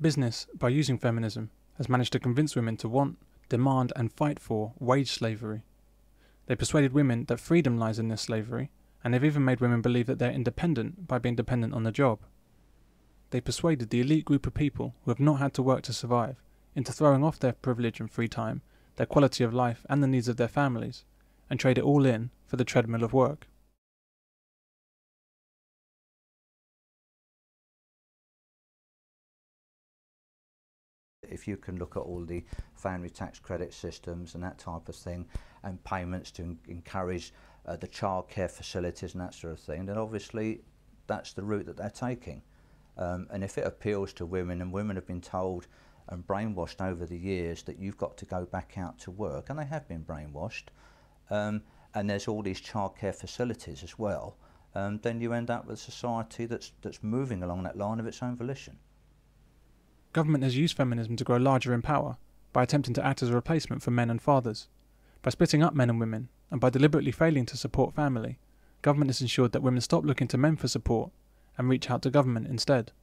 Business, by using feminism, has managed to convince women to want, demand and fight for wage slavery. They persuaded women that freedom lies in this slavery, and they've even made women believe that they're independent by being dependent on the job. They persuaded the elite group of people who have not had to work to survive into throwing off their privilege and free time, their quality of life and the needs of their families, and trade it all in for the treadmill of work. If you can look at all the family tax credit systems and that type of thing, and payments to encourage the childcare facilities and that sort of thing, then obviously that's the route that they're taking. And if it appeals to women, and women have been told and brainwashed over the years that you've got to go back out to work, and they have been brainwashed, and there's all these childcare facilities as well, then you end up with a society that's moving along that line of its own volition. Government has used feminism to grow larger in power by attempting to act as a replacement for men and fathers. By splitting up men and women, and by deliberately failing to support family, government has ensured that women stop looking to men for support and reach out to government instead.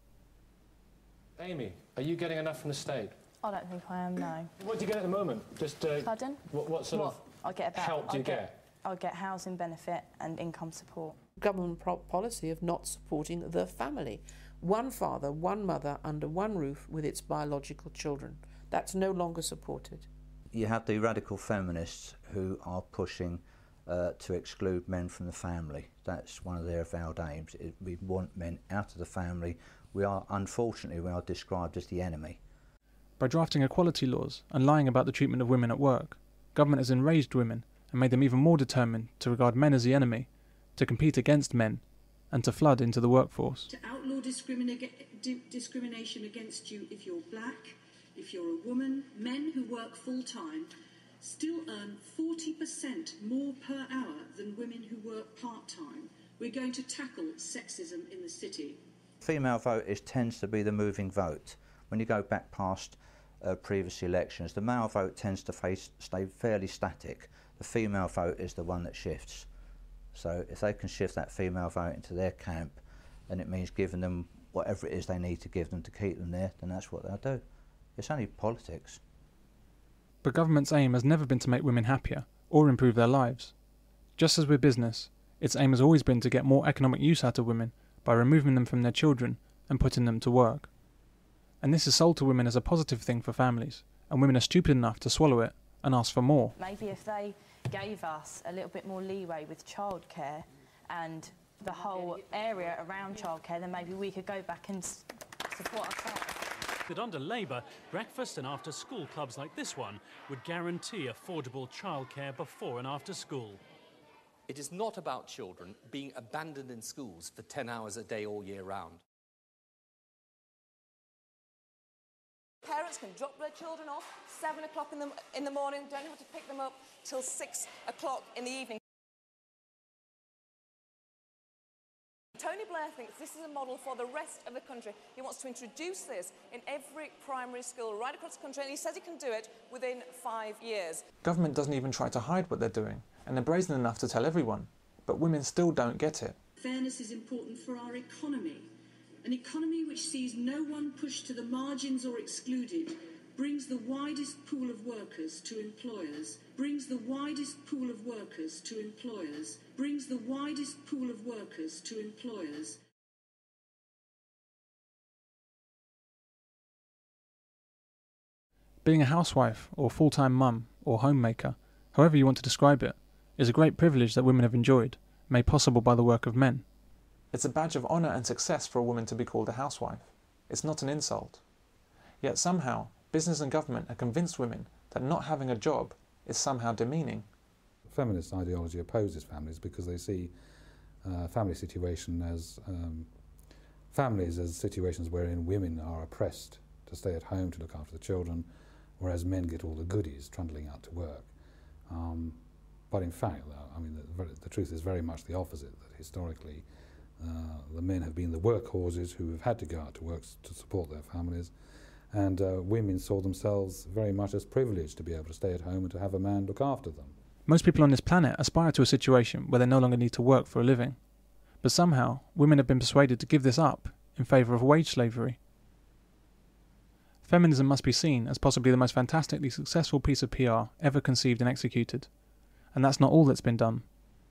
Amy, are you getting enough from the state? I don't think I am, no. What do you get at the moment? Just Pardon? What sort of help do you get? I'll get housing benefit and income support. Government policy of not supporting the family. One father, one mother under one roof with its biological children. That's no longer supported. You have the radical feminists who are pushing to exclude men from the family. That's one of their avowed aims. We want men out of the family. Unfortunately, we are described as the enemy. By drafting equality laws and lying about the treatment of women at work, government has enraged women and made them even more determined to regard men as the enemy, to compete against men, and to flood into the workforce. To outlaw discrimination against you if you're black, if you're a woman. Men who work full-time still earn 40% more per hour than women who work part-time. We're going to tackle sexism in the city. Female vote tends to be the moving vote. When you go back past previous elections, the male vote tends to stay fairly static. The female vote is the one that shifts. So if they can shift that female vote into their camp, and it means giving them whatever it is they need to give them to keep them there, then that's what they'll do. It's only politics. But government's aim has never been to make women happier or improve their lives. Just as with business, its aim has always been to get more economic use out of women by removing them from their children and putting them to work. And this is sold to women as a positive thing for families, and women are stupid enough to swallow it and ask for more. Maybe if they gave us a little bit more leeway with childcare and the whole area around childcare, then maybe we could go back and support ourselves. That under Labour, breakfast and after-school clubs like this one would guarantee affordable childcare before and after school. It is not about children being abandoned in schools for 10 hours a day all year round. Parents can drop their children off 7 o'clock in the morning, don't have to pick them up till 6 o'clock in the evening. Tony Blair thinks this is a model for the rest of the country. He wants to introduce this in every primary school right across the country, and he says he can do it within 5 years. Government doesn't even try to hide what they're doing, and they're brazen enough to tell everyone. But women still don't get it. Fairness is important for our economy. An economy which sees no one pushed to the margins or excluded brings the widest pool of workers to employers, brings the widest pool of workers to employers, brings the widest pool of workers to employers. Being a housewife or full-time mum or homemaker, however you want to describe it, is a great privilege that women have enjoyed, made possible by the work of men. It's a badge of honour and success for a woman to be called a housewife. It's not an insult. Yet somehow, business and government have convinced women that not having a job is somehow demeaning. Feminist ideology opposes families because they see families as situations wherein women are oppressed to stay at home to look after the children, whereas men get all the goodies trundling out to work. But in fact, I mean, the truth is very much the opposite, that historically the men have been the workhorses who have had to go out to work to support their families, and women saw themselves very much as privileged to be able to stay at home and to have a man look after them. Most people on this planet aspire to a situation where they no longer need to work for a living. But somehow, women have been persuaded to give this up in favour of wage slavery. Feminism must be seen as possibly the most fantastically successful piece of PR ever conceived and executed. And that's not all that's been done.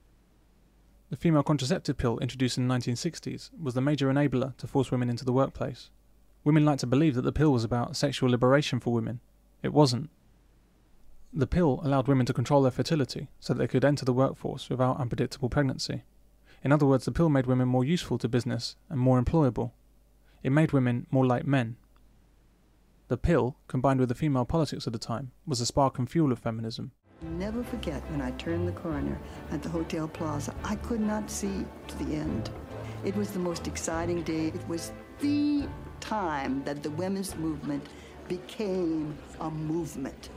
The female contraceptive pill introduced in the 1960s was the major enabler to force women into the workplace. Women like to believe that the pill was about sexual liberation for women. It wasn't. The pill allowed women to control their fertility so that they could enter the workforce without unpredictable pregnancy. In other words, the pill made women more useful to business and more employable. It made women more like men. The pill, combined with the female politics of the time, was the spark and fuel of feminism. Never forget when I turned the corner at the Hotel Plaza, I could not see to the end. It was the most exciting day. It was the time that the women's movement became a movement.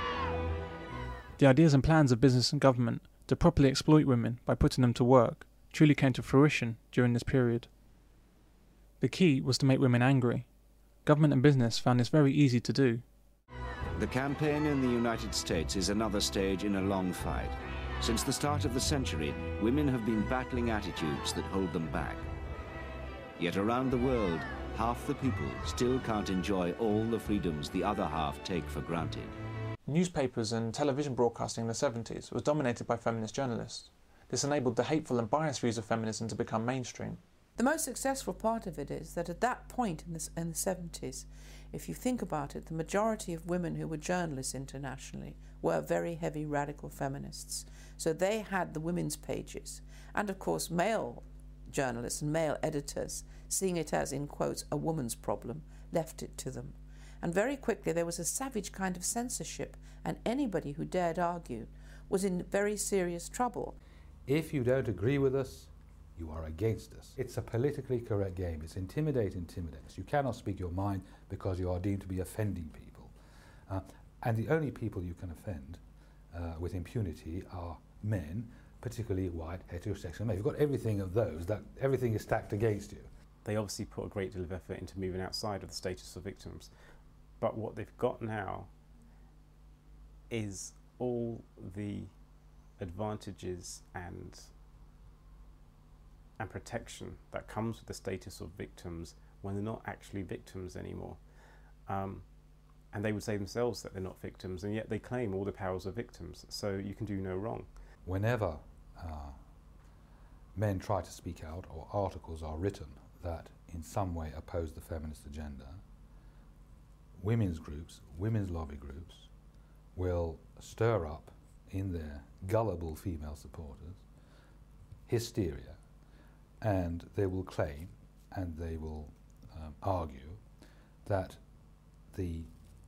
The ideas and plans of business and government to properly exploit women by putting them to work truly came to fruition during this period. The key was to make women angry. Government and business found this very easy to do. The campaign in the United States is another stage in a long fight. Since the start of the century, women have been battling attitudes that hold them back. Yet around the world, half the people still can't enjoy all the freedoms the other half take for granted. Newspapers and television broadcasting in the 70s was dominated by feminist journalists. This enabled the hateful and biased views of feminism to become mainstream. The most successful part of it is that at that point in the 70s, if you think about it, the majority of women who were journalists internationally were very heavy radical feminists. So they had the women's pages. And of course, male journalists and male editors, seeing it as, in quotes, a woman's problem, left it to them. And very quickly there was a savage kind of censorship, and anybody who dared argue was in very serious trouble. If you don't agree with us, you are against us. It's a politically correct game. It's intimidate. You cannot speak your mind because you are deemed to be offending people. And the only people you can offend with impunity are men, particularly white, heterosexual men. You've got everything of those, that everything is stacked against you. They obviously put a great deal of effort into moving outside of the status of victims. But what they've got now is all the advantages and protection that comes with the status of victims when they're not actually victims anymore. And they would say themselves that they're not victims, and yet they claim all the powers of victims, so you can do no wrong. Whenever men try to speak out or articles are written that in some way oppose the feminist agenda, women's groups, women's lobby groups will stir up in their gullible female supporters hysteria, and they will claim and they will argue that the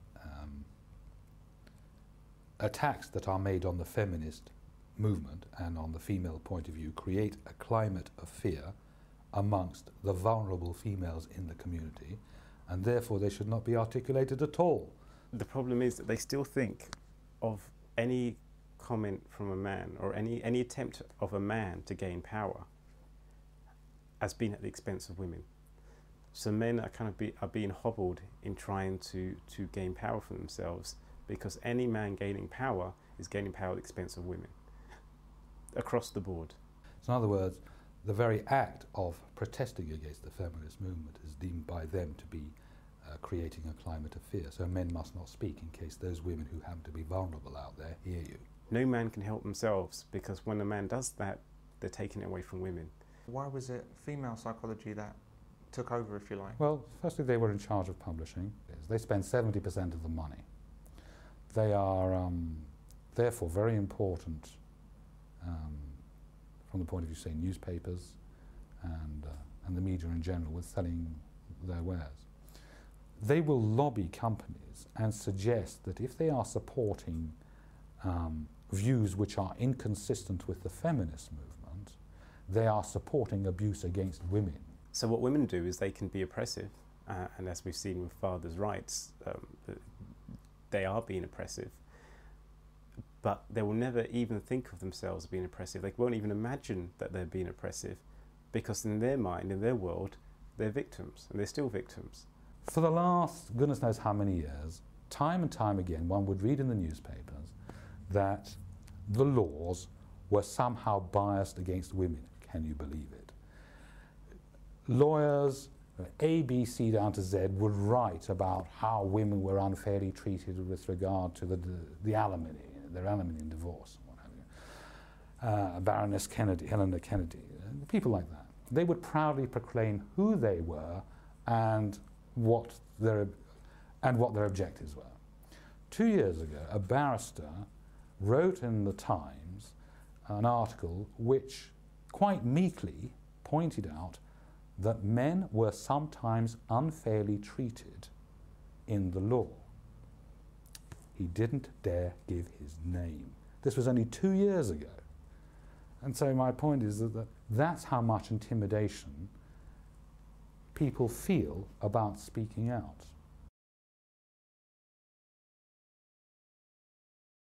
attacks that are made on the feminist movement and on the female point of view create a climate of fear amongst the vulnerable females in the community, and therefore they should not be articulated at all. The problem is that they still think of any comment from a man or any attempt of a man to gain power as being at the expense of women. So men are are being hobbled in trying to gain power for themselves, because any man gaining power is gaining power at the expense of women, across the board. So in other words, the very act of protesting against the feminist movement is deemed by them to be creating a climate of fear. So men must not speak in case those women who happen to be vulnerable out there hear you. No man can help themselves, because when a man does that, they're taking it away from women. Why was it female psychology that took over, if you like? Well, firstly, they were in charge of publishing. They spend 70% of the money. They are therefore very important from the point of view, say, newspapers and the media in general with selling their wares. They will lobby companies and suggest that if they are supporting views which are inconsistent with the feminist movement, they are supporting abuse against women. So what women do is they can be oppressive, and as we've seen with fathers' rights, they are being oppressive, but they will never even think of themselves being oppressive. They won't even imagine that they're being oppressive, because in their mind, in their world, they're victims, and they're still victims. For the last goodness knows how many years, time and time again, one would read in the newspapers that the laws were somehow biased against women. Can you believe it? Lawyers, A, B, C down to Z would write about how women were unfairly treated with regard to the alimony, their alimony in divorce, what have you. Baroness Kennedy, Helena Kennedy, people like that. They would proudly proclaim who they were and what their objectives were. 2 years ago, a barrister wrote in the Times an article which quite meekly pointed out that men were sometimes unfairly treated in the law. He didn't dare give his name. This was only 2 years ago. And so my point is that that's how much intimidation people feel about speaking out.